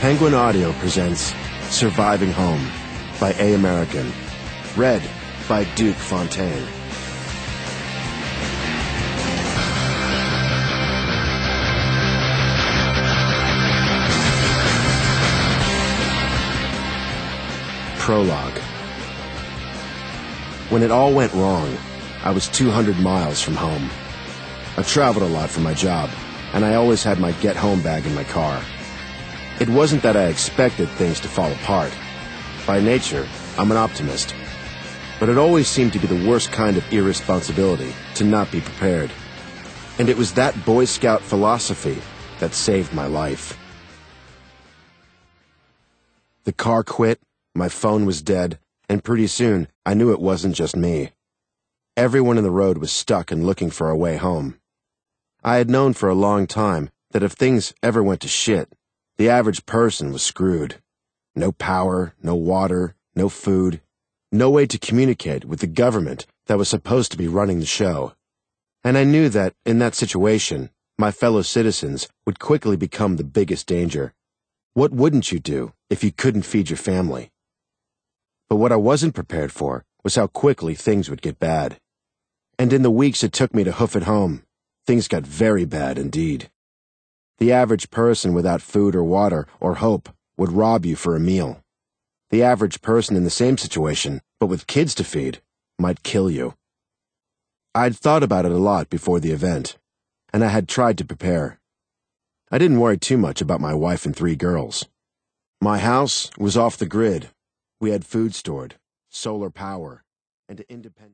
Penguin Audio presents Surviving Home by A. American. Read by Duke Fontaine. Prologue. When it all went wrong, I was 200 miles from home. I traveled a lot for my job, and I always had my get-home bag in my car. It wasn't that I expected things to fall apart. By nature, I'm an optimist. But it always seemed to be the worst kind of irresponsibility to not be prepared. And it was that Boy Scout philosophy that saved my life. The car quit, my phone was dead, and pretty soon I knew it wasn't just me. Everyone in the road was stuck and looking for a way home. I had known for a long time that if things ever went to shit, the average person was screwed. No power, no water, no food, no way to communicate with the government that was supposed to be running the show. And I knew that, in that situation, my fellow citizens would quickly become the biggest danger. What wouldn't you do if you couldn't feed your family? But what I wasn't prepared for was how quickly things would get bad. And in the weeks it took me to hoof it home, things got very bad indeed. The average person without food or water or hope would rob you for a meal. The average person in the same situation, but with kids to feed, might kill you. I'd thought about it a lot before the event, and I had tried to prepare. I didn't worry too much about my wife and 3 girls. My house was off the grid. We had food stored, solar power, and independent